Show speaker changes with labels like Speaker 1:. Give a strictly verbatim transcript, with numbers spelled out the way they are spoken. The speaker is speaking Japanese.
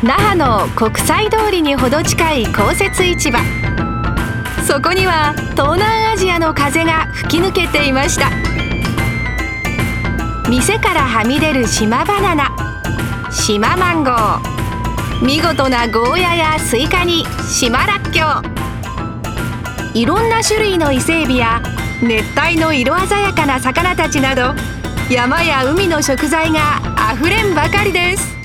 Speaker 1: 那覇の国際通りにほど近い公設市場。そこには東南アジアの風が吹き抜けていました。店からはみ出る島バナナ、島マンゴー、見事なゴーヤやスイカに島らっきょう、いろんな種類の伊勢エビや熱帯の色鮮やかな魚たちなど、山や海の食材があふれんばかりです。